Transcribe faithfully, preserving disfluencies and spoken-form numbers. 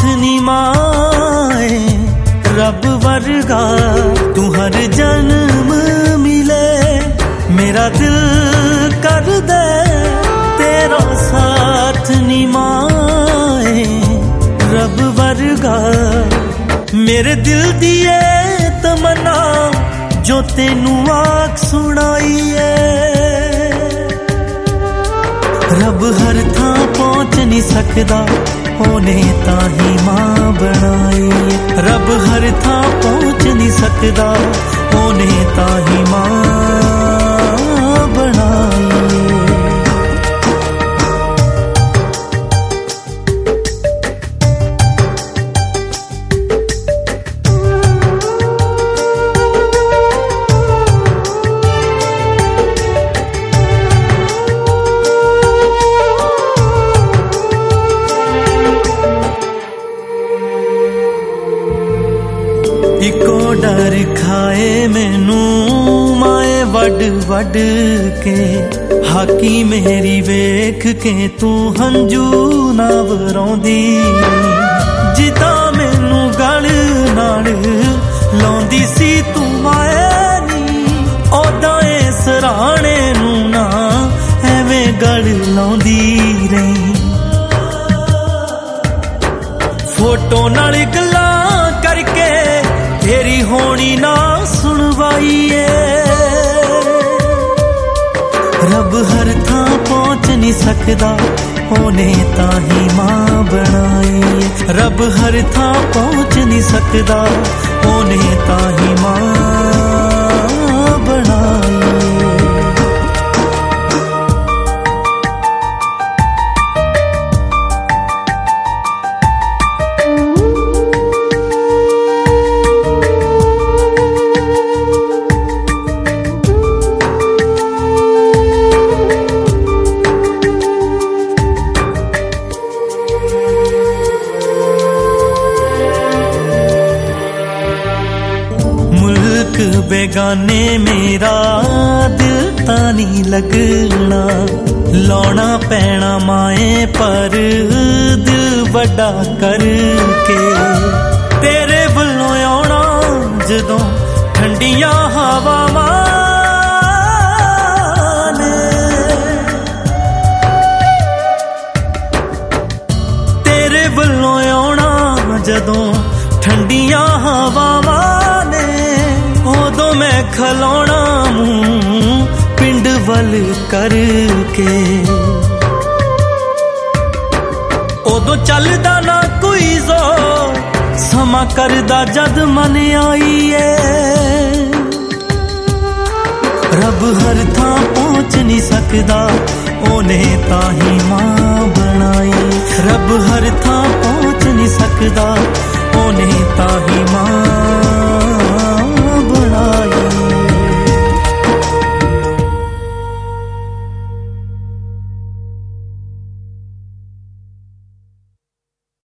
नी माए रब वर्गा तू हर जन्म मिले मेरा दिल कर दे तेरा साथ नी माए रब वर्गा मेरे दिल दिए तमन्ना जो तेनू आख सुनाई है रब हर थां पहुंच नहीं सकदा ओने ताही मां बनाई रब हर थां पहुंच नहीं सकदा ओने ताही मां बनाई इको डर खाए मैनू माए वड वड के हाकी मेरी वेख के तू हंजू ना वराउंदी जिदा मैनू गल नाल लाउंदी सी तू माए नी ओदा ए सराणे नू ना एवें गल लाउंदी रही फोटो नाल गल्लां करके तेरी होनी ना सुनवाई रब हर थां पहुंच नहीं सकदा ओने ताही मां बनाई रब हर थां पहुंच नहीं सकदा ओने ताही मां बनाई बेगाने मेरा दिल तानी लगना लौना पैना माए पर दिल बड़ा करके तेरे वल्लों आउणा जदों ठंडियां हवावां ने तेरे वल्लों आउणा जदों ठंडियां हवावां ओदों मैं खलौना मुंह पिंड वल करके ओदों चलदा ना कोई जोर समा करदा जद मन आई है रब हर थां पहुंच नहीं सकदा ओने ताही मां बनाई रब हर थां पहुंच नहीं सकदा